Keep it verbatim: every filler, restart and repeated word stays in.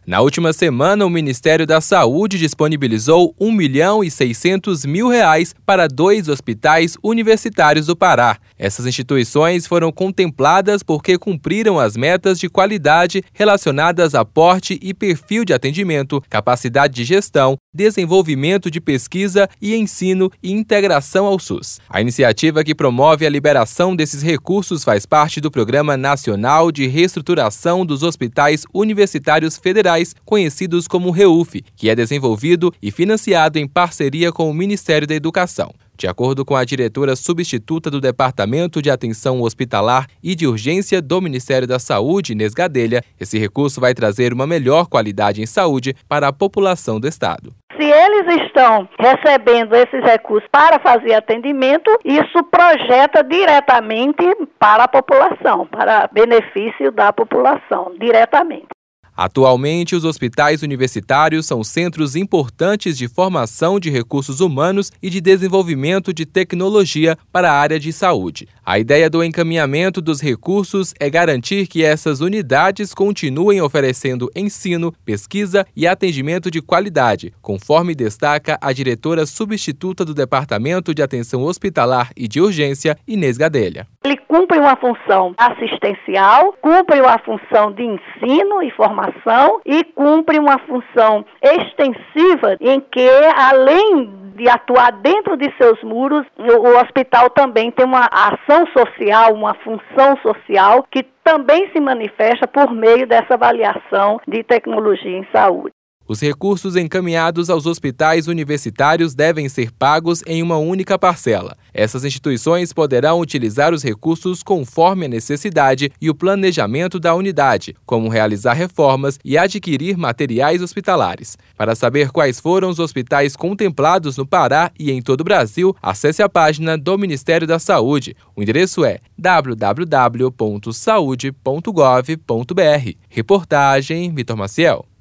Na última semana, o Ministério da Saúde disponibilizou um milhão e seiscentos mil reais para dois hospitais universitários do Pará. Essas instituições foram contempladas porque cumpriram as metas de qualidade relacionadas a porte e perfil de atendimento, capacidade de gestão, desenvolvimento de pesquisa e ensino e integração ao SUS. A iniciativa que promove a liberação desses recursos faz parte do Programa Nacional de Reestruturação dos Hospitais Universitários Federais, conhecidos como REUF, que é desenvolvido e financiado em parceria com o Ministério da Educação. De acordo com a diretora substituta do Departamento de Atenção Hospitalar e de Urgência do Ministério da Saúde, Inês Gadelha, esse recurso vai trazer uma melhor qualidade em saúde para a população do estado. Se eles estão recebendo esses recursos para fazer atendimento, isso projeta diretamente para a população, para benefício da população, diretamente. Atualmente, os hospitais universitários são centros importantes de formação de recursos humanos e de desenvolvimento de tecnologia para a área de saúde. A ideia do encaminhamento dos recursos é garantir que essas unidades continuem oferecendo ensino, pesquisa e atendimento de qualidade, conforme destaca a diretora substituta do Departamento de Atenção Hospitalar e de Urgência, Inês Gadelha. Ele cumpre uma função assistencial, cumpre uma função de ensino e formação e cumpre uma função extensiva em que, além de atuar dentro de seus muros, o hospital também tem uma ação social, uma função social que também se manifesta por meio dessa avaliação de tecnologia em saúde. Os recursos encaminhados aos hospitais universitários devem ser pagos em uma única parcela. Essas instituições poderão utilizar os recursos conforme a necessidade e o planejamento da unidade, como realizar reformas e adquirir materiais hospitalares. Para saber quais foram os hospitais contemplados no Pará e em todo o Brasil, acesse a página do Ministério da Saúde. O endereço é w w w ponto saude ponto gov ponto b r. Reportagem Vitor Maciel.